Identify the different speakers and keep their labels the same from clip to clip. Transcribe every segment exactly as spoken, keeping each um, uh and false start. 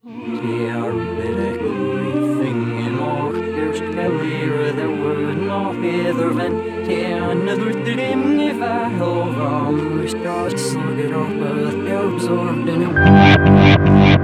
Speaker 1: They are everything in all there's clear there were no other than another dream if I hold on we start to suck it up but they're absorbed in it.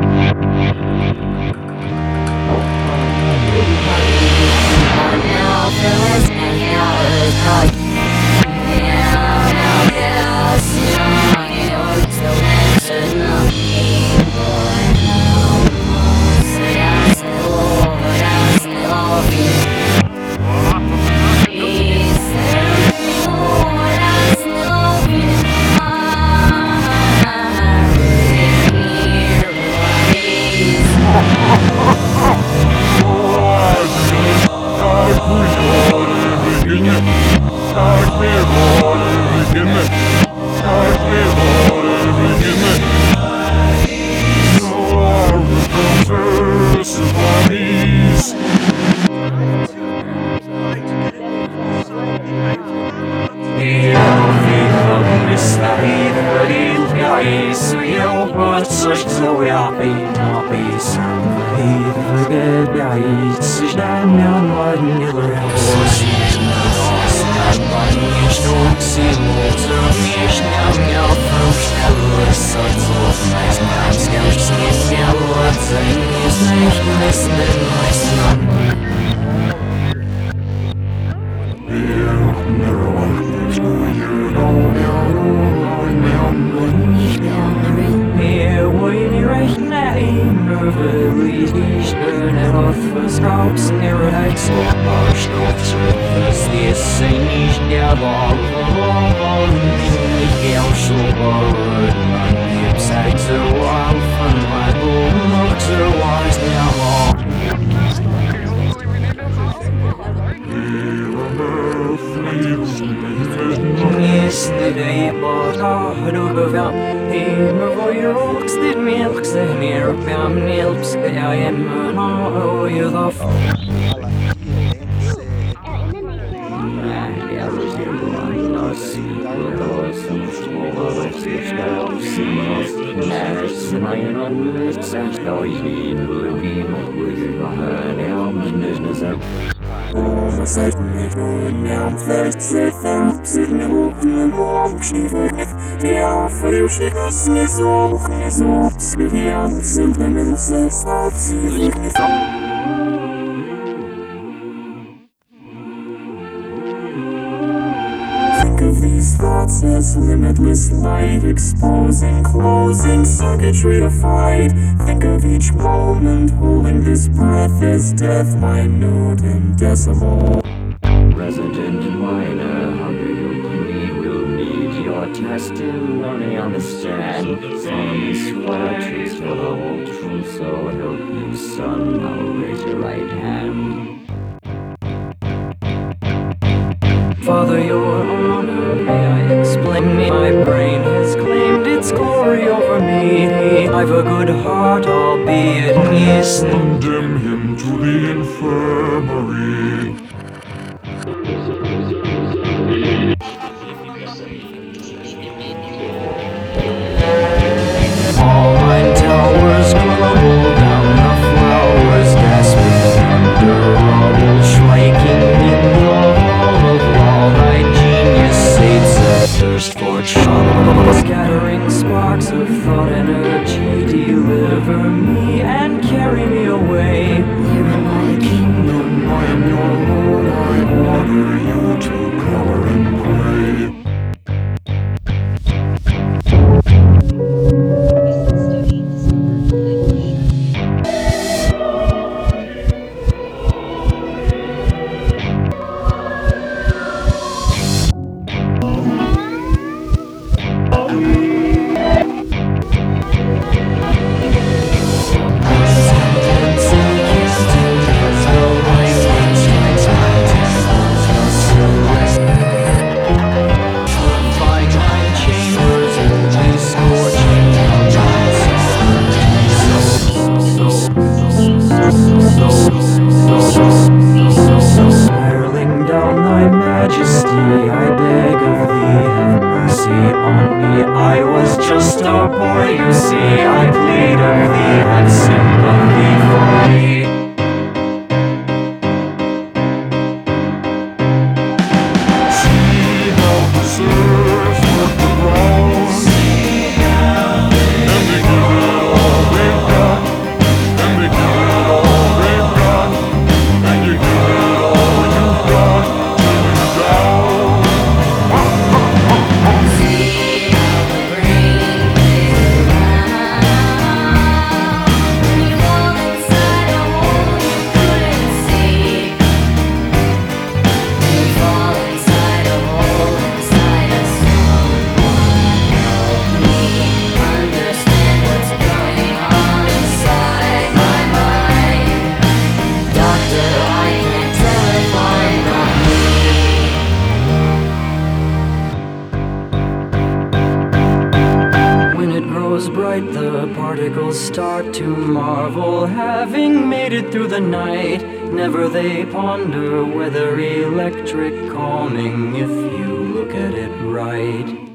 Speaker 2: Think of these thoughts as limitless light, exposing, closing, circuitry of fright. Think of each moment holding this breath as death, minute and decimal.
Speaker 1: Resident minor, hunger you plead, will need your testimony on the stand. Promise what truth for the whole truth, so help you, son. Now raise your right hand. Father, your honor, may I explain me? My brain has claimed its glory over me. I've a good heart, albeit yes.
Speaker 2: Condemn him to the infirmary.
Speaker 1: All my towers crumble down, the flowers gasping under rubble, striking in the hall of law. Thy genius sates a thirst for trouble, scattering sparks of thought energy. Deliver me and carry me away. Here in my kingdom, I am your Lord. mortals start to marvel, having made it through the night. Never they ponder whether electric calming if you look at it right.